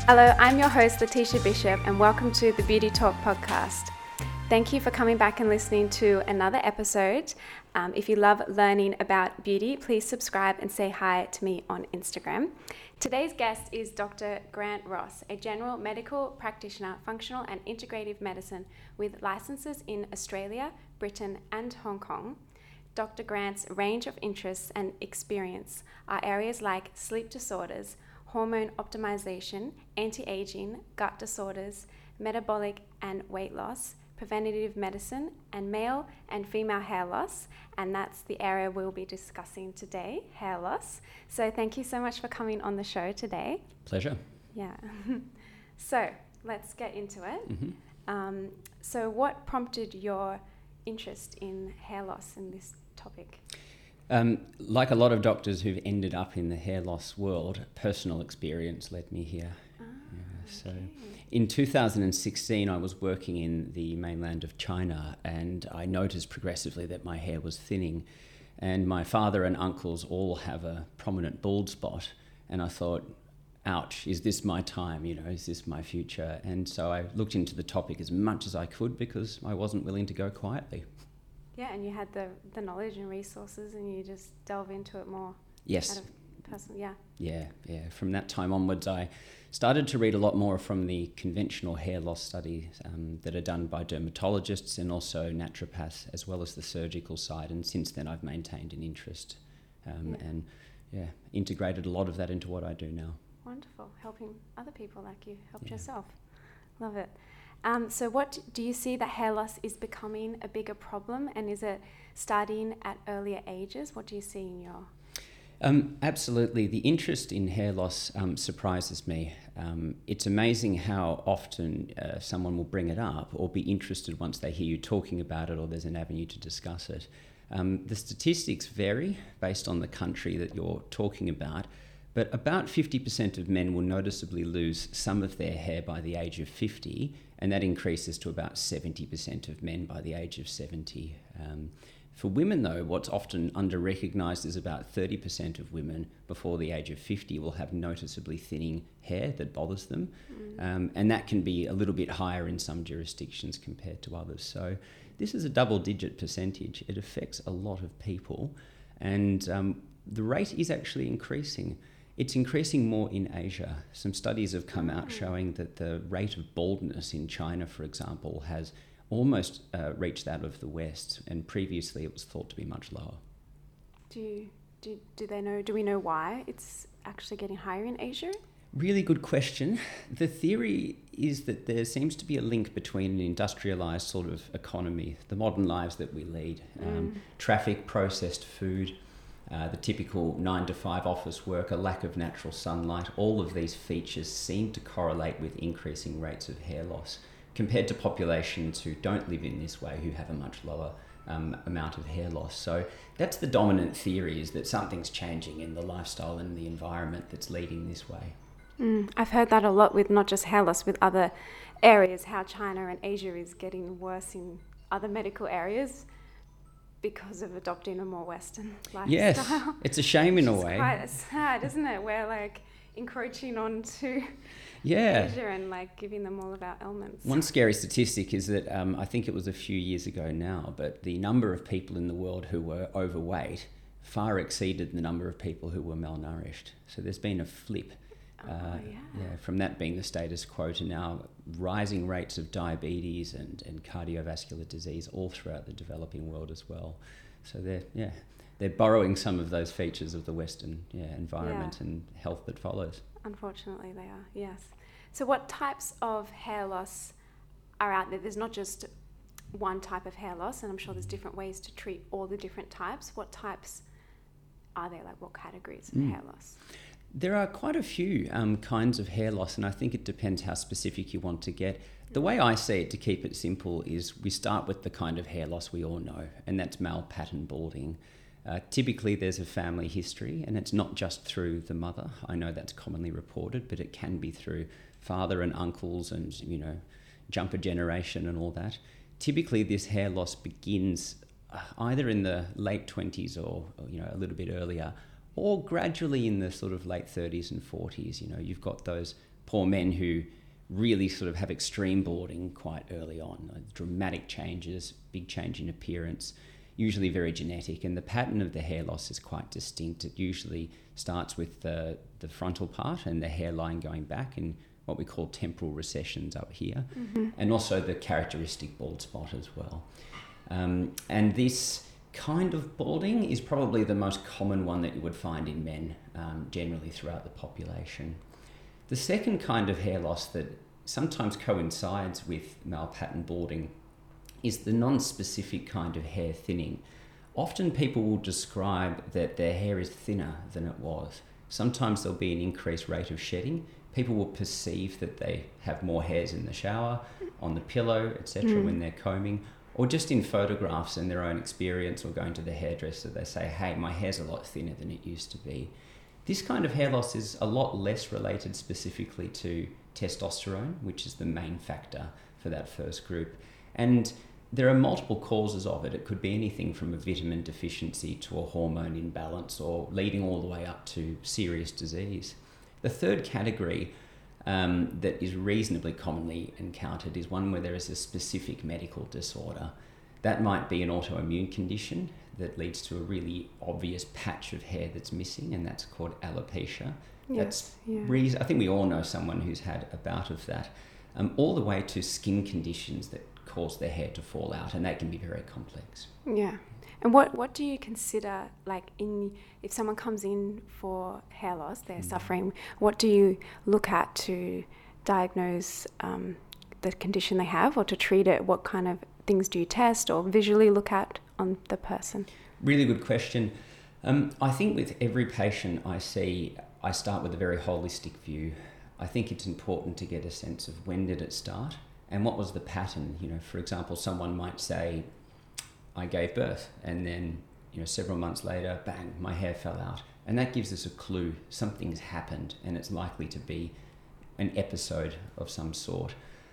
Hello, I'm your host, Letitia Bishop, and welcome to the Beauty Talk podcast. Thank you for coming back and listening to another episode. If you love learning about beauty, please subscribe and say hi to me on Instagram. Today's guest is Dr. Grant Ross, a general medical practitioner, functional and integrative medicine with licenses in Australia, Britain, and Hong Kong. Dr. Grant's range of interests and experience are areas like sleep disorders, hormone optimization, anti-aging, gut disorders, metabolic and weight loss, preventative medicine, and male and female hair loss. And that's the area we'll be discussing today, hair loss. So thank you so much for coming on the show today. Pleasure. Yeah. So let's get into it. Mm-hmm. So what prompted your interest in hair loss in this topic? Like a lot of doctors who've ended up in the hair loss world, personal experience led me here. So in 2016, I was working in the mainland of China, and I noticed progressively that my hair was thinning, and my father and uncles all have a prominent bald spot, and I thought, ouch, is this my time? Is this my future? And so I looked into the topic as much as I could because I wasn't willing to go quietly. Yeah, and you had the knowledge and resources, and you just delve into it more. Yes. Out of personal, yeah. Yeah. From that time onwards, I started to read a lot more from the conventional hair loss studies that are done by dermatologists and also naturopaths, as well as the surgical side. And since then, I've maintained an interest and integrated a lot of that into what I do now. Wonderful. Helping other people like you helped yourself. Love it. So what do you see that hair loss is becoming a bigger problem, and is it starting at earlier ages? What do you see in your... Absolutely. The interest in hair loss surprises me. It's amazing how often someone will bring it up or be interested once they hear you talking about it or there's an avenue to discuss it. The statistics vary based on the country that you're talking about, but about 50% of men will noticeably lose some of their hair by the age of 50, and that increases to about 70% of men by the age of 70. For women, though, what's often under-recognised is about 30% of women before the age of 50 will have noticeably thinning hair that bothers them, and that can be a little bit higher in some jurisdictions compared to others. So this is a double-digit percentage. It affects a lot of people, and the rate is actually increasing. It's increasing more in Asia. Some studies have come out showing that the rate of baldness in China, for example, has almost reached that of the West, and previously it was thought to be much lower. Do they know? Do we know why it's actually getting higher in Asia? Really good question. The theory is that there seems to be a link between an industrialized sort of economy, the modern lives that we lead, traffic, processed food, the typical 9-to-5 office work, a lack of natural sunlight. All of these features seem to correlate with increasing rates of hair loss compared to populations who don't live in this way, who have a much lower amount of hair loss. So that's the dominant theory, is that something's changing in the lifestyle and the environment that's leading this way. I've heard that a lot with not just hair loss, with other areas, how China and Asia is getting worse in other medical areas because of adopting a more Western lifestyle. Yes, it's a shame in a way. It's quite sad, isn't it? We're like encroaching onto Asia and like giving them all of our ailments. One scary statistic is that I think it was a few years ago now, but the number of people in the world who were overweight far exceeded the number of people who were malnourished. So there's been a flip. From that being the status quo to now rising rates of diabetes and cardiovascular disease all throughout the developing world as well. So they're borrowing some of those features of the Western environment and health that follows. Unfortunately, they are, yes. So what types of hair loss are out there? There's not just one type of hair loss, and I'm sure there's different ways to treat all the different types. What types are there? Like what categories of hair loss? There are quite a few kinds of hair loss, and I think it depends how specific you want to get. The way I see it, to keep it simple, is we start with the kind of hair loss we all know, and that's male pattern balding. Typically, there's a family history, and it's not just through the mother. I know that's commonly reported, but it can be through father and uncles and, jumper generation and all that. Typically, this hair loss begins either in the late 20s or a little bit earlier, or gradually in the sort of late 30s and 40s. You've got those poor men who really sort of have extreme balding quite early on, dramatic changes, big change in appearance, usually very genetic, and the pattern of the hair loss is quite distinct. It usually starts with the frontal part and the hairline going back in what we call temporal recessions up here, and also the characteristic bald spot as well. And this kind of balding is probably the most common one that you would find in men generally throughout the population. The second kind of hair loss that sometimes coincides with male pattern balding is the non-specific kind of hair thinning. Often people will describe that their hair is thinner than it was. Sometimes there'll be an increased rate of shedding. People will perceive that they have more hairs in the shower, on the pillow, etc. when they're combing, or just in photographs and their own experience, or going to the hairdresser, they say, hey, my hair's a lot thinner than it used to be. This kind of hair loss is a lot less related specifically to testosterone, which is the main factor for that first group. And there are multiple causes of it. It could be anything from a vitamin deficiency to a hormone imbalance, or leading all the way up to serious disease. The third category that is reasonably commonly encountered is one where there is a specific medical disorder. That might be an autoimmune condition that leads to a really obvious patch of hair that's missing, and that's called alopecia. Yes, I think we all know someone who's had a bout of that, all the way to skin conditions that cause their hair to fall out, and that can be very complex. Yeah. And what do you consider, like, if someone comes in for hair loss, they're suffering, what do you look at to diagnose the condition they have, or to treat it? What kind of things do you test or visually look at on the person? Really good question. I think with every patient I see, I start with a very holistic view. I think it's important to get a sense of when did it start and what was the pattern. You know, for example, someone might say, I gave birth, and then, several months later, bang, my hair fell out. And that gives us a clue something's happened, and it's likely to be an episode of some sort.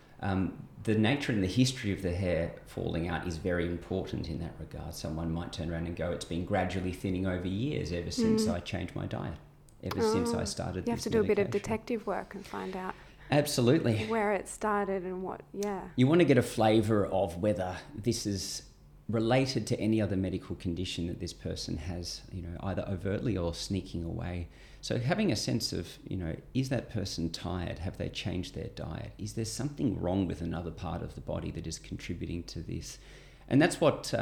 The nature and the history of the hair falling out is very important in that regard. Someone might turn around and go, it's been gradually thinning over years ever since I changed my diet, since I started this medication. You have to do a bit of detective work and find out. Absolutely. Where it started and what, You want to get a flavour of whether this is related to any other medical condition that this person has, either overtly or sneaking away. So having a sense of, is that person tired? Have they changed their diet? Is there something wrong with another part of the body that is contributing to this? And that's what's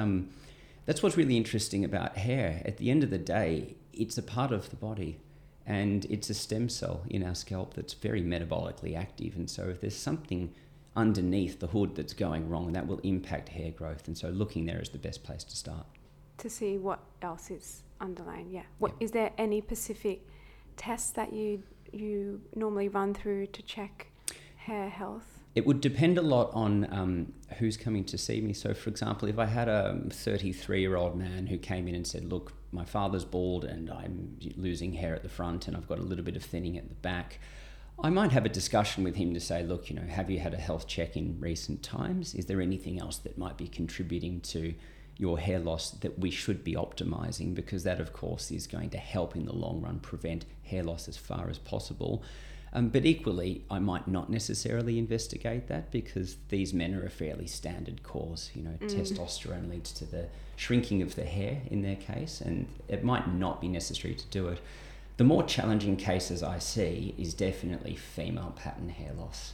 really interesting about hair. At the end of the day, it's a part of the body, and it's a stem cell in our scalp that's very metabolically active. And so if there's something underneath the hood that's going wrong, that will impact hair growth. And so looking there is the best place to start. To see what else is underlying, Is there any specific tests that you normally run through to check hair health? It would depend a lot on who's coming to see me. So, for example, if I had a 33-year-old man who came in and said, look, my father's bald and I'm losing hair at the front and I've got a little bit of thinning at the back, I might have a discussion with him to say, look, have you had a health check in recent times? Is there anything else that might be contributing to your hair loss that we should be optimizing? Because that, of course, is going to help in the long run prevent hair loss as far as possible. But equally, I might not necessarily investigate that, because these men are a fairly standard cause. Testosterone leads to the shrinking of the hair in their case, and it might not be necessary to do it. The more challenging cases I see is definitely female pattern hair loss.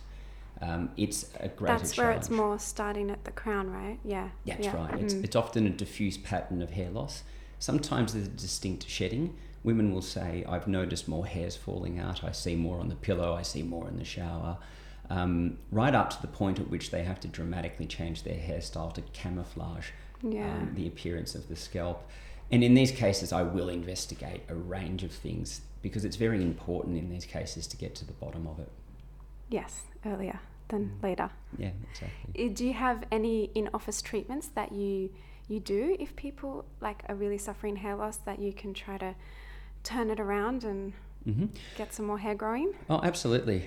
It's a greater challenge. That's where it's more starting at the crown, right? Yeah. That's right. It's often a diffuse pattern of hair loss. Sometimes there's a distinct shedding. Women will say, I've noticed more hairs falling out. I see more on the pillow. I see more in the shower. Right up to the point at which they have to dramatically change their hairstyle to camouflage the appearance of the scalp. And in these cases, I will investigate a range of things, because it's very important in these cases to get to the bottom of it. Yes, earlier than later. Yeah, exactly. Do you have any in-office treatments that you do if people are really suffering hair loss, that you can try to turn it around and get some more hair growing? Oh, absolutely.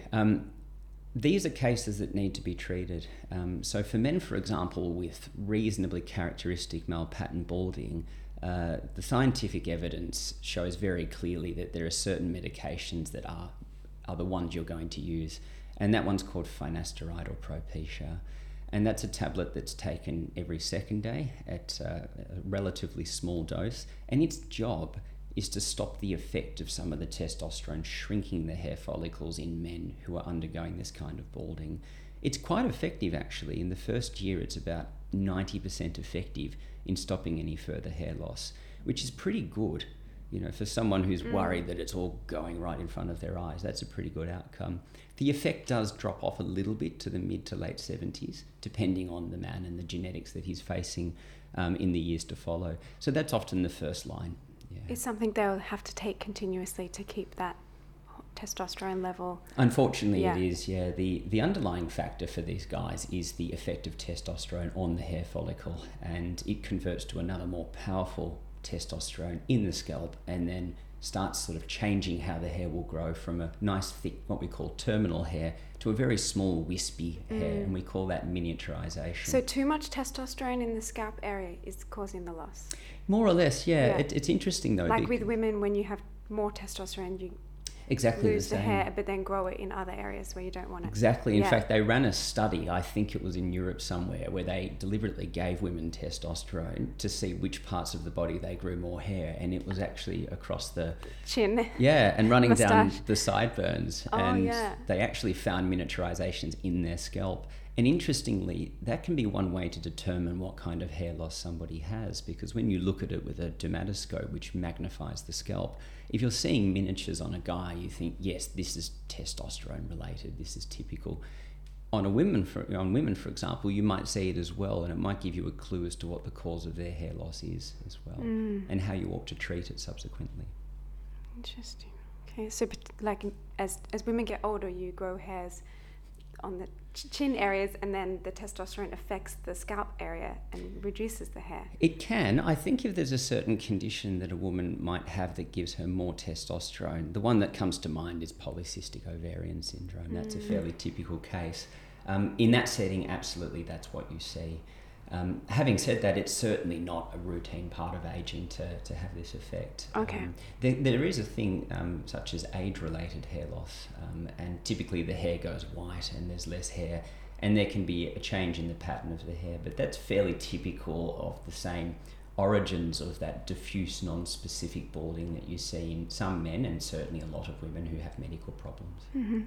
These are cases that need to be treated. So for men, for example, with reasonably characteristic male pattern balding, the scientific evidence shows very clearly that there are certain medications that are are the ones you're going to use. And that one's called finasteride or Propecia. And that's a tablet that's taken every second day at a relatively small dose. And its job is to stop the effect of some of the testosterone shrinking the hair follicles in men who are undergoing this kind of balding. It's quite effective, actually. In the first year, it's about 90% effective in stopping any further hair loss, which is pretty good. For someone who's worried that it's all going right in front of their eyes, that's a pretty good outcome. The effect does drop off a little bit to the mid to late 70s, depending on the man and the genetics that he's facing in the years to follow. So that's often the first line. Yeah. It's something they'll have to take continuously to keep that testosterone level. Unfortunately, it is, yeah. The underlying factor for these guys is the effect of testosterone on the hair follicle, and it converts to another more powerful testosterone in the scalp and then starts sort of changing how the hair will grow from a nice thick, what we call terminal hair, to a very small wispy hair, and we call that miniaturization. So too much testosterone in the scalp area is causing the loss? More or less, yeah. It's interesting though. Like with women, when you have more testosterone, you exactly lose the same. hair, but then grow it in other areas where you don't want it. Exactly. In fact, they ran a study, I think it was in Europe somewhere, where they deliberately gave women testosterone to see which parts of the body they grew more hair, and it was actually across the chin. Yeah, and running down Moustache. the sideburns. They actually found miniaturizations in their scalp. And interestingly, that can be one way to determine what kind of hair loss somebody has, because when you look at it with a dermatoscope, which magnifies the scalp, if you're seeing miniatures on a guy, you think, yes, this is testosterone related, this is typical. On women, for example, you might see it as well, and it might give you a clue as to what the cause of their hair loss is as well, and how you ought to treat it subsequently. Interesting. Okay, so like as women get older, you grow hairs on the chin areas, and then the testosterone affects the scalp area and reduces the hair. It can. I think if there's a certain condition that a woman might have that gives her more testosterone, the one that comes to mind is polycystic ovarian syndrome. That's a fairly typical case. In that setting, absolutely, that's what you see. Having said that, it's certainly not a routine part of aging to have this effect. Okay. There is a thing such as age-related hair loss, and typically the hair goes white and there's less hair, and there can be a change in the pattern of the hair, but that's fairly typical of the same origins of that diffuse non-specific balding that you see in some men and certainly a lot of women who have medical problems. Mm-hmm.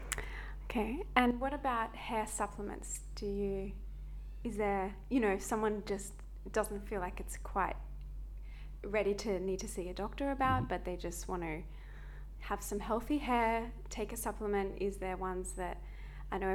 Okay, and what about hair supplements? Is there, if someone just doesn't feel like it's quite ready to need to see a doctor about, but they just want to have some healthy hair, take a supplement, is there ones that, I know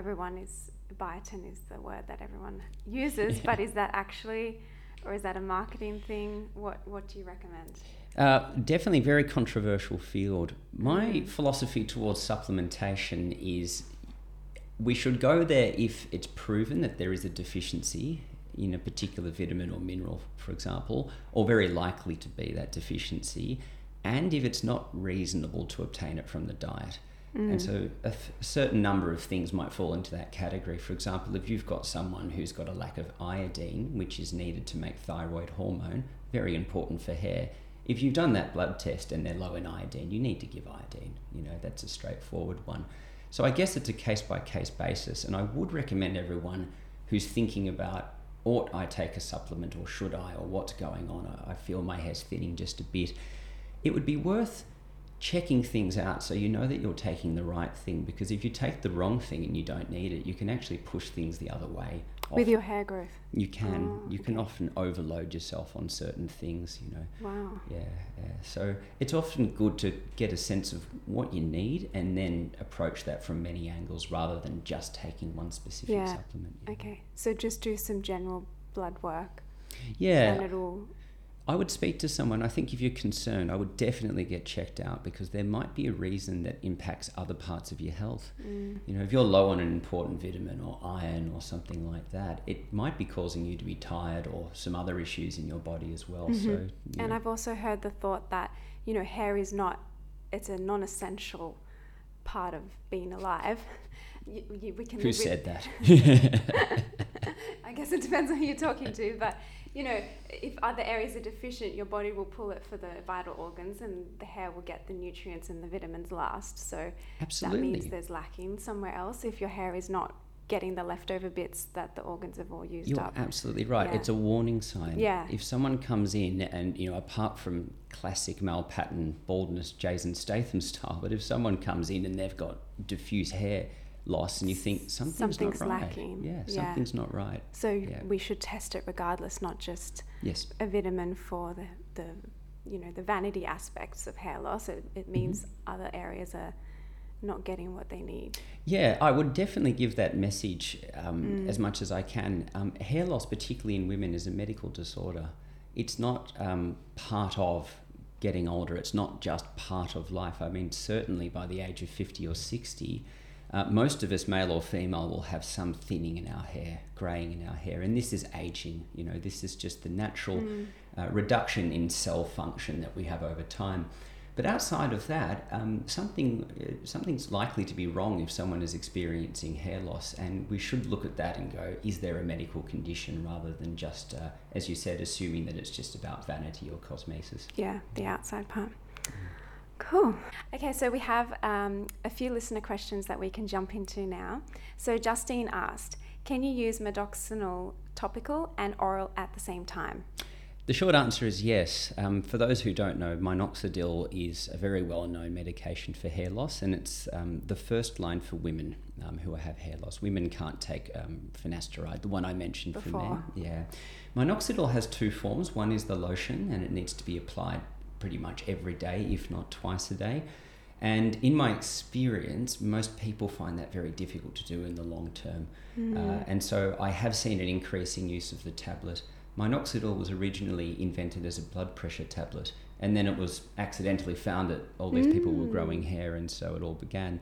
biotin is the word that everyone uses, but is that actually, or is that a marketing thing? What do you recommend? Definitely very controversial field. My philosophy towards supplementation is we should go there if it's proven that there is a deficiency in a particular vitamin or mineral, for example, or very likely to be that deficiency, and if it's not reasonable to obtain it from the diet. And so a certain number of things might fall into that category. For example, if you've got someone who's got a lack of iodine, which is needed to make thyroid hormone, very important for hair, if you've done that blood test and they're low in iodine, you need to give iodine. That's a straightforward one. So I guess it's a case-by-case basis, and I would recommend everyone who's thinking about, ought I take a supplement or should I, or what's going on, I feel my hair's thinning just a bit, it would be worth checking things out so you know that you're taking the right thing, because if you take the wrong thing and you don't need it, you can actually push things the other way. With your hair growth? You can. You can often overload yourself on certain things, Wow. Yeah. So it's often good to get a sense of what you need and then approach that from many angles rather than just taking one specific supplement. Yeah. Okay. So just do some general blood work. Yeah. And it'll... I would speak to someone. I think if you're concerned, I would definitely get checked out, because there might be a reason that impacts other parts of your health. If you're low on an important vitamin or iron or something like that, it might be causing you to be tired or some other issues in your body as well. So, And I've also heard the thought that, hair is it's a non-essential part of being alive. We can Who said that? I guess it depends on who you're talking to, but you know, if other areas are deficient, your body will pull it for the vital organs, and the hair will get the nutrients and the vitamins last. So Absolutely. that means there's lacking somewhere else if your hair is not getting the leftover bits that the organs have all used up. You're absolutely right. Yeah. It's a warning sign. Yeah. If someone comes in and, you know, apart from classic male pattern baldness, Jason Statham style, but if someone comes in and they've got diffuse hair loss and you think something's not right. Lacking. Yeah, something's not right. So we should test it regardless, not just a vitamin for the you know, the vanity aspects of hair loss. It means other areas are not getting what they need. Yeah, I would definitely give that message as much as I can. Hair loss, particularly in women, is a medical disorder. It's not part of getting older. It's not just part of life. I mean, certainly by the age of 50 or 60, most of us, male or female, will have some thinning in our hair, greying in our hair, and this is aging. You know, this is just the natural reduction in cell function that we have over time. But outside of that, something's likely to be wrong if someone is experiencing hair loss, and we should look at that and go, is there a medical condition, rather than just, as you said, assuming that it's just about vanity or cosmesis. Yeah, the outside part. Cool. Okay, so we have a few listener questions that we can jump into now. So Justine asked, can you use Minoxidil topical and oral at the same time? The short answer is yes. For those who don't know, Minoxidil is a very well-known medication for hair loss, and it's the first line for women who have hair loss. Women can't take finasteride, the one I mentioned before. For men. Yeah. Minoxidil has two forms. One is the lotion, and it needs to be applied pretty much every day, if not twice a day. And in my experience, most people find that very difficult to do in the long term. And so I have seen an increasing use of the tablet. Minoxidil was originally invented as a blood pressure tablet, and then it was accidentally found that all these people were growing hair, and so it all began.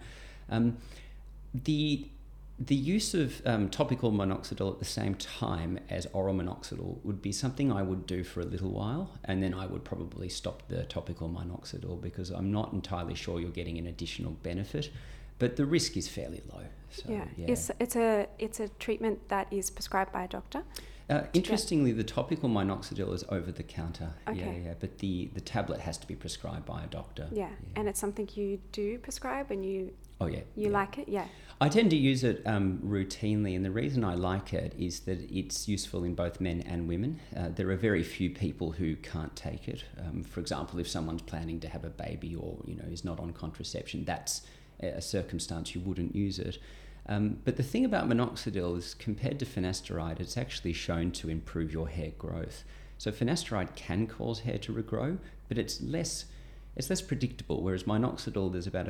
The use of topical minoxidil at the same time as oral minoxidil would be something I would do for a little while, and then I would probably stop the topical minoxidil because I'm not entirely sure you're getting an additional benefit, but the risk is fairly low. So, It's a treatment that is prescribed by a doctor. Interestingly, the topical minoxidil is over the counter. Okay. But the tablet has to be prescribed by a doctor. Yeah, and it's something you do prescribe and you like it? Yeah. I tend to use it routinely, and the reason I like it is that it's useful in both men and women. There are very few people who can't take it. For example, if someone's planning to have a baby or, you know, is not on contraception, that's a circumstance you wouldn't use it. But the thing about minoxidil is, compared to finasteride, it's actually shown to improve your hair growth. So finasteride can cause hair to regrow, but it's less predictable, whereas minoxidil, there's about a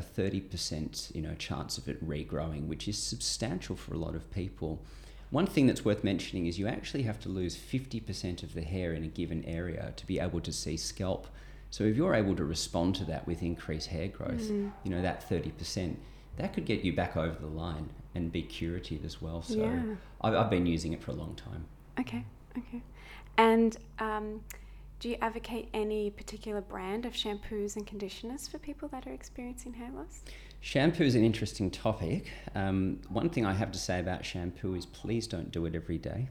30% chance of it regrowing, which is substantial for a lot of people. One thing that's worth mentioning is you actually have to lose 50% of the hair in a given area to be able to see scalp. So if you're able to respond to that with increased hair growth, that 30%, that could get you back over the line and be curative as well. So I've been using it for a long time. Okay. And do you advocate any particular brand of shampoos and conditioners for people that are experiencing hair loss? Shampoo is an interesting topic. One thing I have to say about shampoo is please don't do it every day.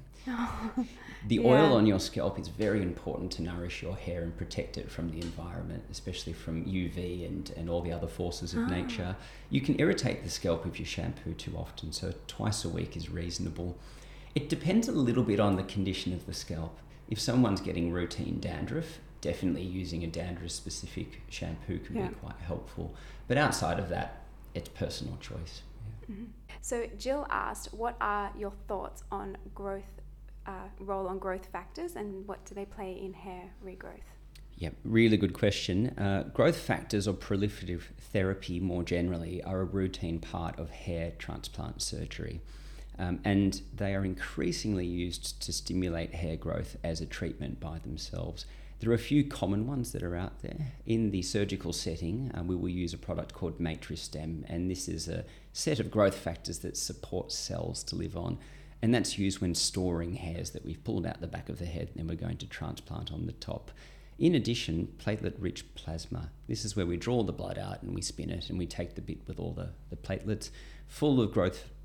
The oil on your scalp is very important to nourish your hair and protect it from the environment, especially from UV and all the other forces of nature. You can irritate the scalp if you shampoo too often, so twice a week is reasonable. It depends a little bit on the condition of the scalp. If someone's getting routine dandruff, definitely using a dandruff-specific shampoo can be quite helpful. But outside of that, it's personal choice. Yeah. Mm-hmm. So Jill asked, what are your thoughts on role on growth factors, and what do they play in hair regrowth? Yeah, really good question. Growth factors or proliferative therapy more generally are a routine part of hair transplant surgery. And they are increasingly used to stimulate hair growth as a treatment by themselves. There are a few common ones that are out there. In the surgical setting, we will use a product called Matristem, and this is a set of growth factors that support cells to live on, and that's used when storing hairs that we've pulled out the back of the head and we're going to transplant on the top. In addition, platelet-rich plasma. This is where we draw the blood out and we spin it, and we take the bit with all the platelets full of growth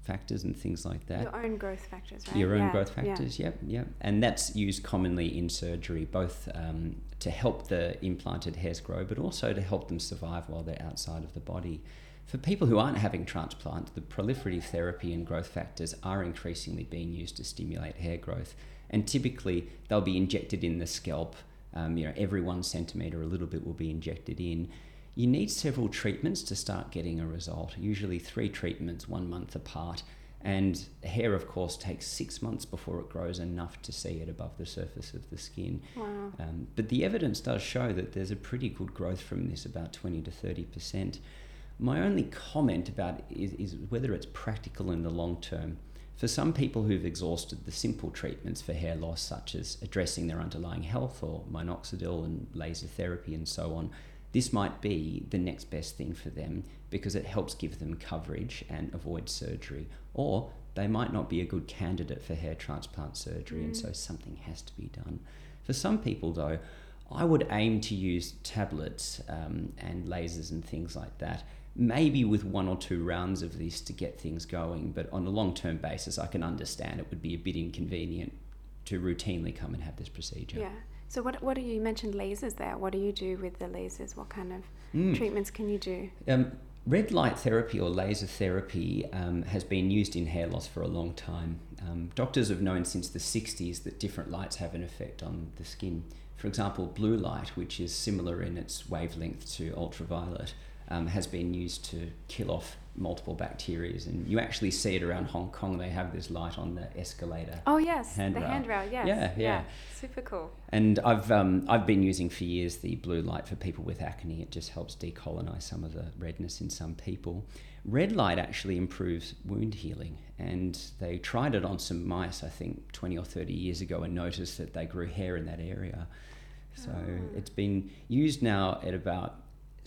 factors and things like that. Your own growth factors, right? Your own growth factors, yep. And that's used commonly in surgery, both to help the implanted hairs grow, but also to help them survive while they're outside of the body. For people who aren't having transplant, the proliferative therapy and growth factors are increasingly being used to stimulate hair growth. And typically, they'll be injected in the scalp. Every 1 centimetre, a little bit will be injected in. You need several treatments to start getting a result, usually 3 treatments 1 month apart. And hair, of course, takes 6 months before it grows enough to see it above the surface of the skin. Wow. But the evidence does show that there's a pretty good growth from this, about 20 to 30%. My only comment about it is whether it's practical in the long term. For some people who've exhausted the simple treatments for hair loss, such as addressing their underlying health or minoxidil and laser therapy and so on, this might be the next best thing for them because it helps give them coverage and avoid surgery. Or they might not be a good candidate for hair transplant surgery, and so something has to be done. For some people, though, I would aim to use tablets and lasers and things like that, maybe with 1 or 2 rounds of this to get things going. But on a long-term basis, I can understand it would be a bit inconvenient to routinely come and have this procedure. Yeah. So what do you mentioned lasers there? What do you do with the lasers? What kind of treatments can you do? Red light therapy or laser therapy has been used in hair loss for a long time. Doctors have known since the 60s that different lights have an effect on the skin. For example, blue light, which is similar in its wavelength to ultraviolet, has been used to kill off multiple bacteria, and you actually see it around Hong Kong. They have this light on the escalator. Oh yes, handrail. The handrail. Yes. Yeah. Super cool. And I've been using for years the blue light for people with acne. It just helps decolonize some of the redness in some people. Red light actually improves wound healing, and they tried it on some mice, I think 20 or 30 years ago, and noticed that they grew hair in that area. So it's been used now at about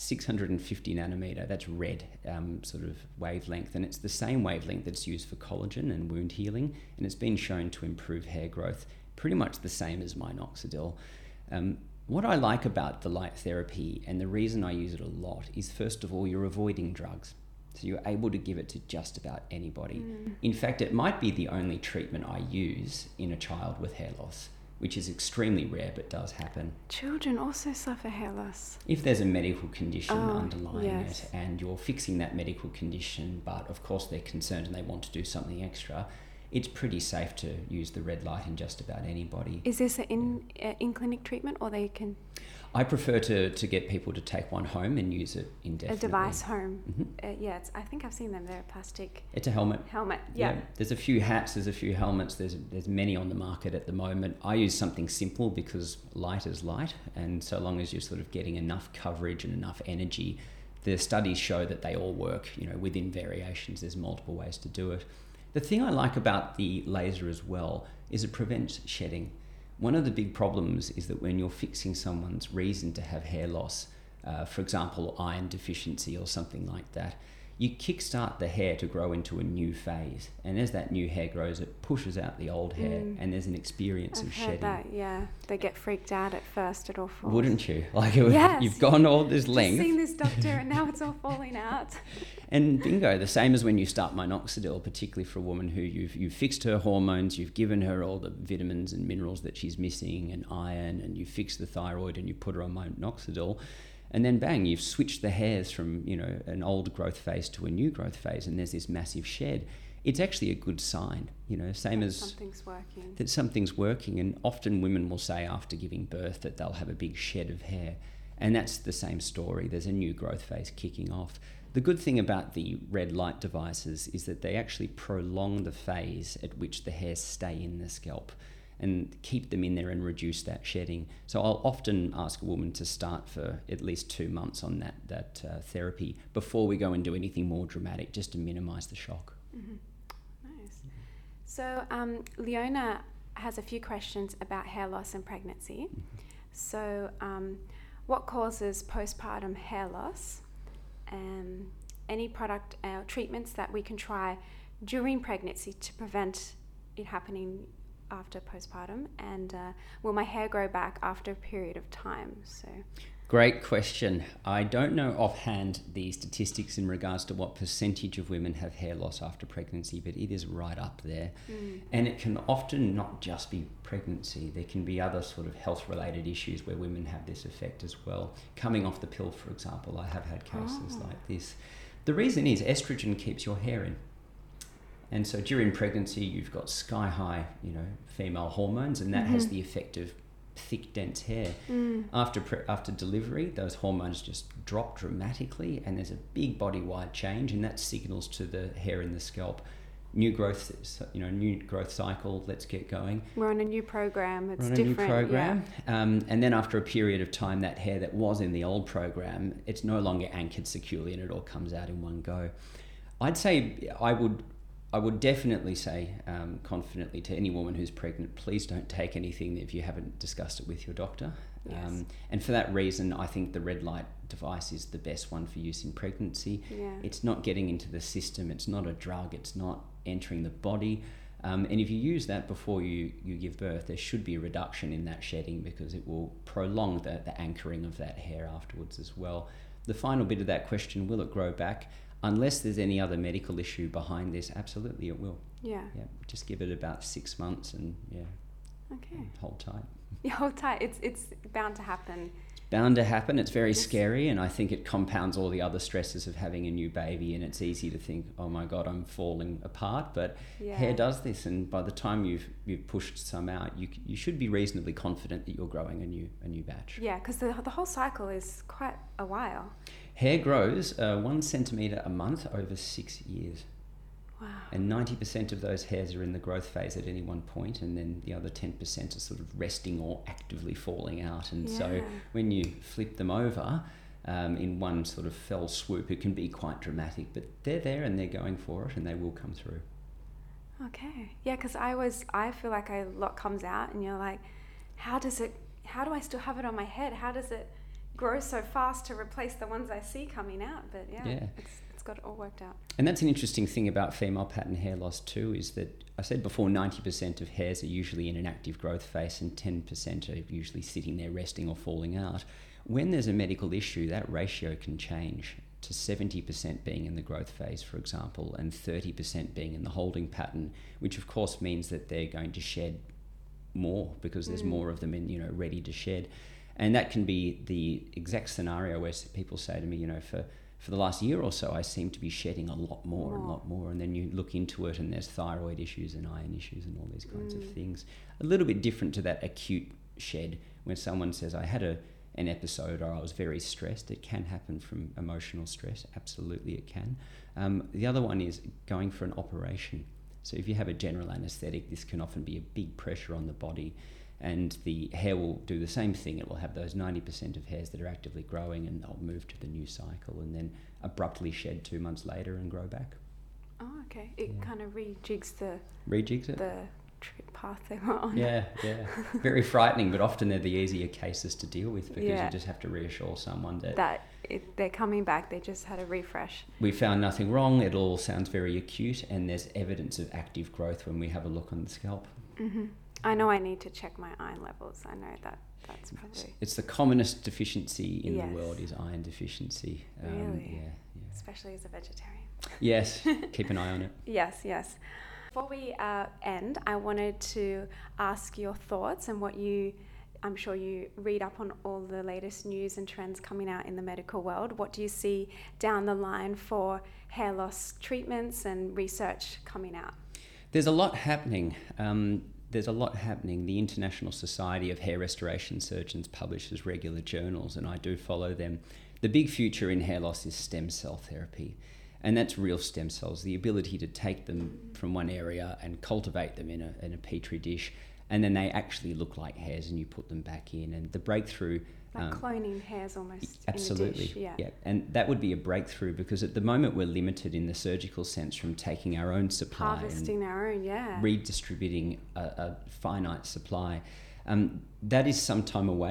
650 nanometer, that's red sort of wavelength, and it's the same wavelength that's used for collagen and wound healing, and it's been shown to improve hair growth, pretty much the same as minoxidil. What I like about the light therapy, and the reason I use it a lot, is first of all, you're avoiding drugs. So you're able to give it to just about anybody. In fact, it might be the only treatment I use in a child with hair loss, which is extremely rare but does happen. Children also suffer hair loss. If there's a medical condition underlying yes. it and you're fixing that medical condition, but of course they're concerned and they want to do something extra, it's pretty safe to use the red light in just about anybody. Is this an in-clinic treatment, or they can... I prefer to get people to take one home and use it indefinitely. A device home. Mm-hmm. I think I've seen them. They're a plastic... It's a helmet. Yeah. There's a few hats, there's a few helmets, there's many on the market at the moment. I use something simple because light is light, and so long as you're sort of getting enough coverage and enough energy, the studies show that they all work, within variations. There's multiple ways to do it. The thing I like about the laser as well is it prevents shedding. One of the big problems is that when you're fixing someone's reason to have hair loss, for example, iron deficiency or something like that, you kickstart the hair to grow into a new phase. And as that new hair grows, it pushes out the old hair, and there's an experience of shedding. I've heard that, yeah. They get freaked out at first, it all falls. Wouldn't you? Yes. You've gone all this length. Just seen this doctor and now it's all falling out. And bingo, the same as when you start minoxidil, particularly for a woman who you've fixed her hormones, you've given her all the vitamins and minerals that she's missing and iron, and you fix the thyroid and you put her on minoxidil, and then bang, you've switched the hairs from an old growth phase to a new growth phase, and there's this massive shed. It's actually a good sign, same as something's working. That something's working. And often women will say after giving birth that they'll have a big shed of hair, and that's the same story. There's a new growth phase kicking off. The good thing about the red light devices is that they actually prolong the phase at which the hairs stay in the scalp and keep them in there and reduce that shedding. So I'll often ask a woman to start for at least 2 months on that therapy before we go and do anything more dramatic, just to minimise the shock. Mm-hmm. Nice. So Leona has a few questions about hair loss and pregnancy. Mm-hmm. So what causes postpartum hair loss? Any product treatments that we can try during pregnancy to prevent it happening after postpartum, and will my hair grow back after a period of time? So Great question. I don't know offhand the statistics in regards to what percentage of women have hair loss after pregnancy, but it is right up there. And it can often not just be pregnancy. There can be other sort of health-related issues where women have this effect as well. Coming off the pill, for example, I have had cases like this. The reason is estrogen keeps your hair in. And so during pregnancy, you've got sky-high, female hormones, and that has the effect of thick, dense hair. After delivery, those hormones just drop dramatically, and there's a big body-wide change, and that signals to the hair in the scalp, new growth cycle. Let's get going. We're on a new program. It's We're on different. A new program, and then after a period of time, that hair that was in the old program, it's no longer anchored securely, and it all comes out in one go. I'd say I would definitely say confidently to any woman who's pregnant, please don't take anything if you haven't discussed it with your doctor. Yes. And for that reason, I think the red light device is the best one for use in pregnancy. Yeah. It's not getting into the system. It's not a drug. It's not entering the body. And if you use that before you give birth, there should be a reduction in that shedding because it will prolong the anchoring of that hair afterwards as well. The final bit of that question, will it grow back? Unless there's any other medical issue behind this, absolutely it will. Yeah. Just give it about 6 months and Okay. hold tight. Yeah, hold tight. It's bound to happen. It's bound to happen. It's very scary, and I think it compounds all the other stresses of having a new baby, and it's easy to think, oh my God, I'm falling apart, but hair does this, and by the time you've pushed some out, you should be reasonably confident that you're growing a new batch. Yeah, because the whole cycle is quite a while. Hair grows 1 centimetre a month over 6 years. Wow. And 90% of those hairs are in the growth phase at any one point, and then the other 10% are sort of resting or actively falling out. And so when you flip them over in one sort of fell swoop, it can be quite dramatic, but they're there and they're going for it, and they will come through. Okay. Yeah, because I feel like a lot comes out, and you're like, how do I still have it on my head? How does it grow so fast to replace the ones I see coming out? But it's got it all worked out. And that's an interesting thing about female pattern hair loss too, is that I said before 90% of hairs are usually in an active growth phase and 10% are usually sitting there resting or falling out. When there's a medical issue, that ratio can change to 70% being in the growth phase, for example, and 30% being in the holding pattern, which of course means that they're going to shed more because there's more of them in, ready to shed. And that can be the exact scenario where people say to me, for the last year or so, I seem to be shedding a lot more. And then you look into it and there's thyroid issues and iron issues and all these kinds of things. A little bit different to that acute shed when someone says, I had an episode or I was very stressed. It can happen from emotional stress. Absolutely it can. The other one is going for an operation. So if you have a general anaesthetic, this can often be a big pressure on the body. And the hair will do the same thing. It will have those 90% of hairs that are actively growing, and they'll move to the new cycle and then abruptly shed 2 months later and grow back. Oh, okay. It kind of rejigs the path they were on. Yeah. Very frightening, but often they're the easier cases to deal with because you just have to reassure someone that they're coming back. They just had a refresh. We found nothing wrong. It all sounds very acute, and there's evidence of active growth when we have a look on the scalp. Mm-hmm. I know I need to check my iron levels. I know that's probably... It's the commonest deficiency in the world is iron deficiency. Really? Yeah. Especially as a vegetarian. Yes, keep an eye on it. Yes. Before we end, I wanted to ask your thoughts and I'm sure you read up on all the latest news and trends coming out in the medical world. What do you see down the line for hair loss treatments and research coming out? There's a lot happening. The International Society of Hair Restoration Surgeons publishes regular journals, and I do follow them. The big future in hair loss is stem cell therapy, and that's real stem cells, the ability to take them from one area and cultivate them in a petri dish, and then they actually look like hairs and you put them back in. And the breakthrough... Like cloning hairs almost. Absolutely. In a dish, And that would be a breakthrough because at the moment we're limited in the surgical sense from taking our own supply. Harvesting our own, redistributing a finite supply. That is some time away.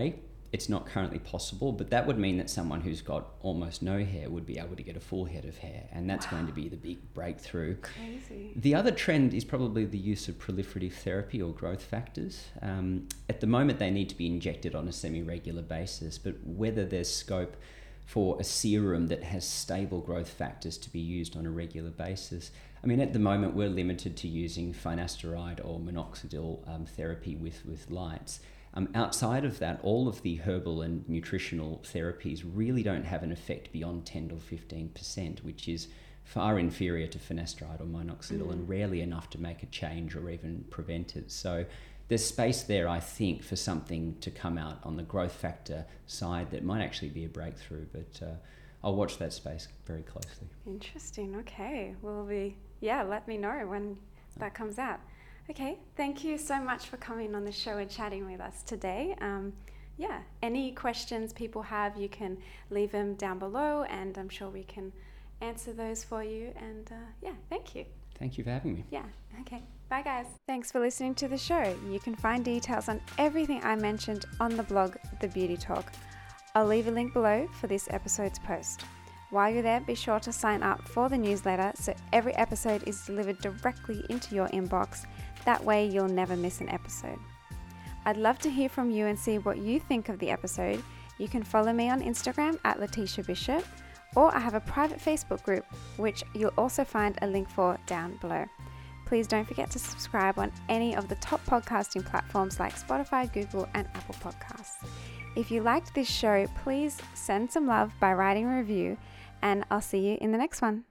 it's not currently possible, but that would mean that someone who's got almost no hair would be able to get a full head of hair, and that's going to be the big breakthrough. Crazy. The other trend is probably the use of proliferative therapy or growth factors. At the moment, they need to be injected on a semi-regular basis, but whether there's scope for a serum that has stable growth factors to be used on a regular basis. I mean, at the moment, we're limited to using finasteride or minoxidil therapy with lights. Outside of that, all of the herbal and nutritional therapies really don't have an effect beyond 10 or 15%, which is far inferior to finasteride or minoxidil and rarely enough to make a change or even prevent it. So there's space there, I think, for something to come out on the growth factor side that might actually be a breakthrough, but I'll watch that space very closely. Interesting. Okay. Let me know when that comes out. Okay, thank you so much for coming on the show and chatting with us today. Any questions people have, you can leave them down below, and I'm sure we can answer those for you. And thank you. Thank you for having me. Yeah, okay. Bye, guys. Thanks for listening to the show. You can find details on everything I mentioned on the blog, The Beauty Talk. I'll leave a link below for this episode's post. While you're there, be sure to sign up for the newsletter so every episode is delivered directly into your inbox. That way you'll never miss an episode. I'd love to hear from you and see what you think of the episode. You can follow me on Instagram at Letitia Bishop, or I have a private Facebook group, which you'll also find a link for down below. Please don't forget to subscribe on any of the top podcasting platforms like Spotify, Google, and Apple Podcasts. If you liked this show, please send some love by writing a review, and I'll see you in the next one.